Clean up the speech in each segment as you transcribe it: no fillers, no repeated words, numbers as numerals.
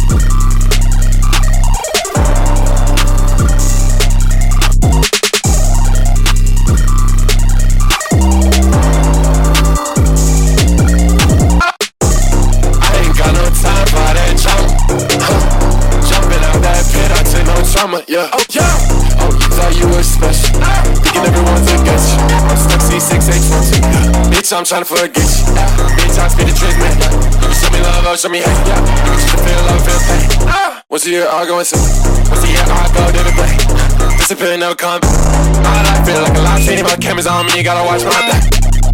Yeah. Oh, yeah. Oh, you thought you were special. Thinking everyone's against you. I'm stuck C6H12. Bitch, I'm tryna forget you. Bitch, I spit the trick, man. You can show me love or show me hate. You can just feel love, feel pain. Once a year, I'll go insane. Once a year, I'll go different play. Disappear, never come back. I feel like a live stream. My camera's on me, gotta watch my back.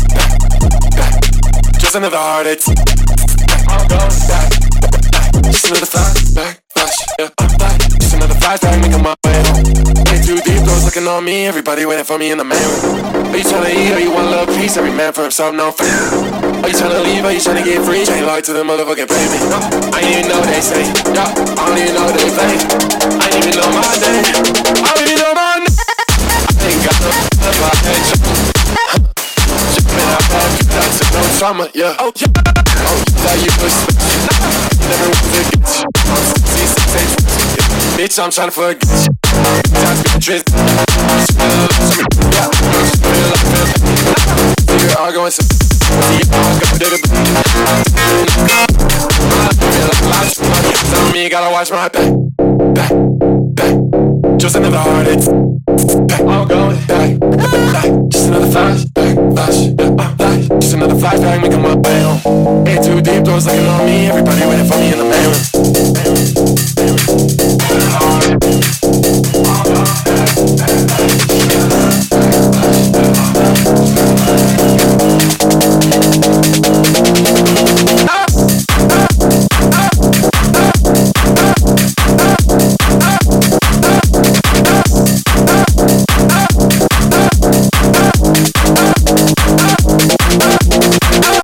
Just another heartache. I'll go back. Just another flashback. Yeah, just another flashback, making my way home. Way too deep, those looking on me. Everybody waiting for me in the main room. Are you tryna eat? Or you want a little piece? Every man for himself, no fair. Are you tryna leave? Are you tryna get free? Ain't loyal to the motherfucking payment. No, I ain't even know what they say. Yeah, I don't even know what they play. I ain't even know my name. I don't even know my name. I ain't got no love, my head jumping out bad, that's no trauma, yeah. Oh, yeah. Oh, you thought you was special. Never was against you. Bitch, I'm tryna forget you. Time to be a trick. You're all going so. Tell me you gotta watch my back. Just another heartache. I'm going back. Just another flashback. Just another flashback, making my way home. Ain't too deep, doors looking on me. Everybody waiting for